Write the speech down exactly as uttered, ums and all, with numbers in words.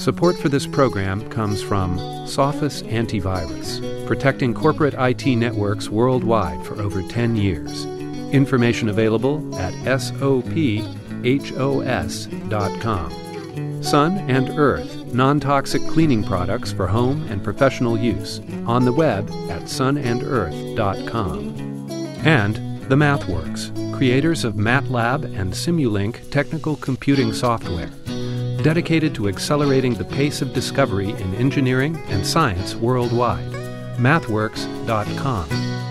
Support for this program comes from Sophos Antivirus, protecting corporate I T networks worldwide for over ten years. Information available at sophos dot com. Sun and Earth, non-toxic cleaning products for home and professional use, on the web at sun and earth dot com. And The MathWorks, creators of MATLAB and Simulink technical computing software, dedicated to accelerating the pace of discovery in engineering and science worldwide. mathworks dot com.